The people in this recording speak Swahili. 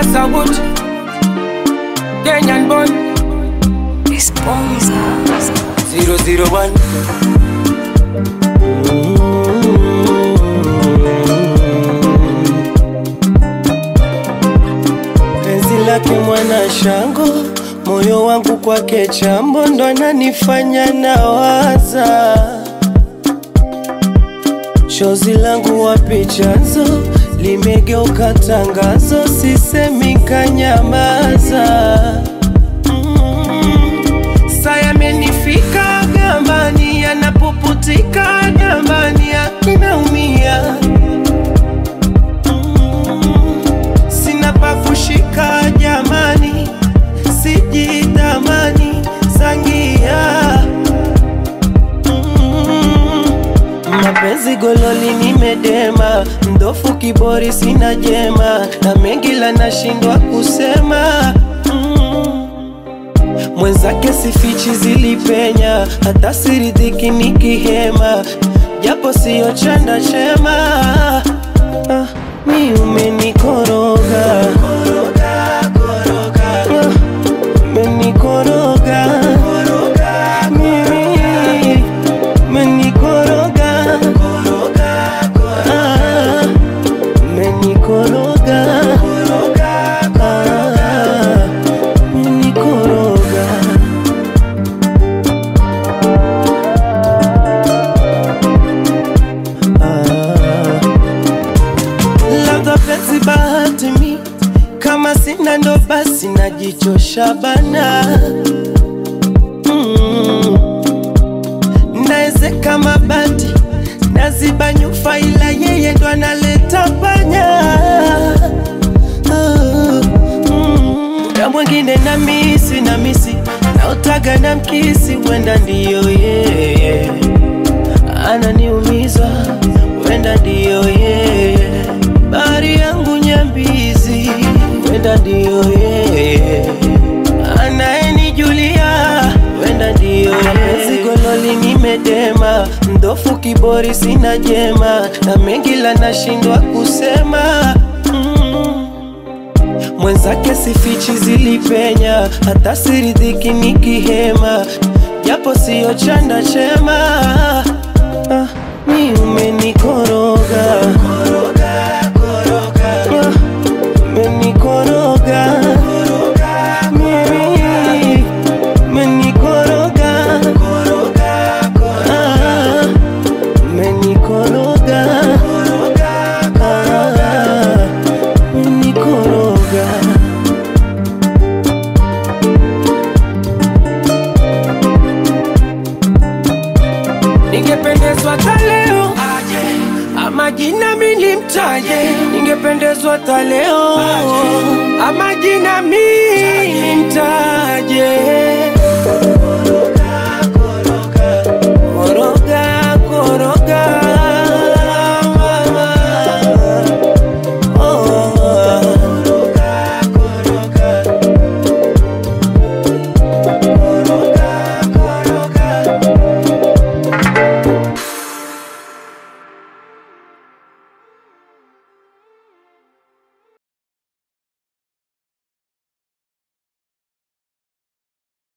Wood, Kenyan born, Responsa 001. Penzi lake mwana shango, moyo wangu kwake chambo, ndo ananifanya nawaza. Chozi langu wapi chanzo, limegeuka tangazo, sisemi kanyamaza. Saya menifika gambani, anapuputika gambani, ninaumia. Sina pa kushika jamani, sijidhamani, sangia. Mapenzi gololi nimedema, mdofu kibori sina jema, na mengi la nashindwa kusema. Mwenzake sifichi zilipenya, hata siridhiki nikihema, japo siyo chanda chema. Mi umenikoroga, umenikoroga, mimi umenikoroga, umenikoroga, umenikoroga. Labda penzi bahati mi, kama sina ndo basi najichosha bana. Naezeka mabati, naziba nyufa, ila yeye ndo analeta panya. Na mwengine na misi, naotaga na mkisi, wenda ndiyo yeye ananiumiza, wenda ndiyo yeye bahari yangu nyambizi, wenda ndiyo yeye anayenijulia, wenda ndiyo yeye. Gololi nimedema, mdofu kibori sina jema, na mengi la nashindwa kusema. Mwenzake sifichi zilipenya, hata siridhiki nikihema, japo siyo chanda chema. Mi umenikoroga, umenikoroga, mimi umenikoroga, umenikoroga, umenikoroga. Ningependezwa taleo aje, ama jina mimi mtaje. Ningependezwa taleo aje, ama jina mimi mtaje.